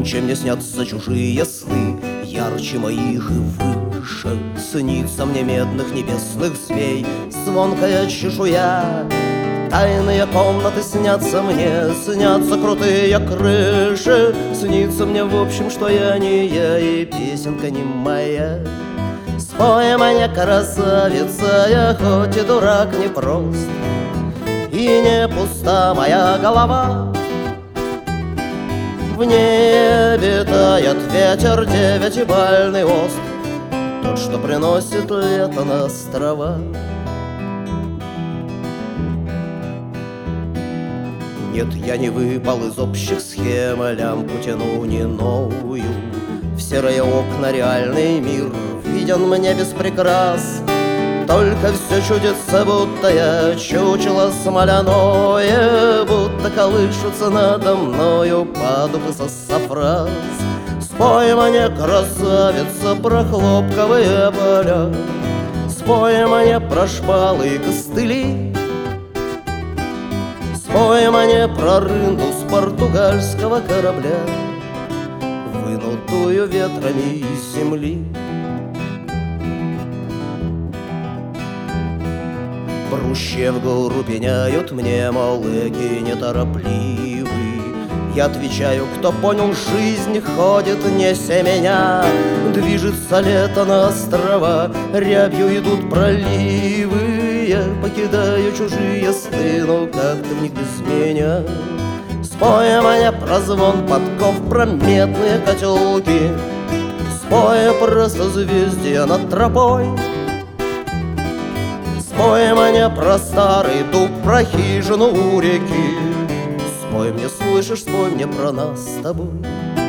Ночью мне снятся чужие сны, ярче моих и выше. Снится мне медных небесных змей звонкая чешуя. Тайные комнаты снятся мне, снятся крутые крыши. Снится мне в общем, что я не я и песенка не моя. Спой мне, красавица, я хоть и дурак не прост, и не пуста моя голова. В небе тает ветер девятибальный ост, тот, что приносит лето на острова. Нет, я не выпал из общих схем, лямку тяну не новую. В серые окна реальный мир виден мне без прикрас. Только все чудится, будто я чучело смоляное, будто колышутся надо мною падупы со сафраз. Спой мне, красавица, про хлопковые поля, спой мне про шпалы и костыли, спой мне про рынду с португальского корабля, вынутую ветрами из земли. Брусья в гору пеняют мне, мол, эки неторопливый. Я отвечаю, кто понял жизнь, ходит несе меня. Движется лето на острова, рябью идут проливы. Я покидаю чужие сны, ну как ты в них без меня? Спой мне про звон подков, про медные котелки, спой про созвездия над тропой. Спой мне про старый дуб, про хижину у реки. Спой мне, слышишь, спой мне про нас с тобой.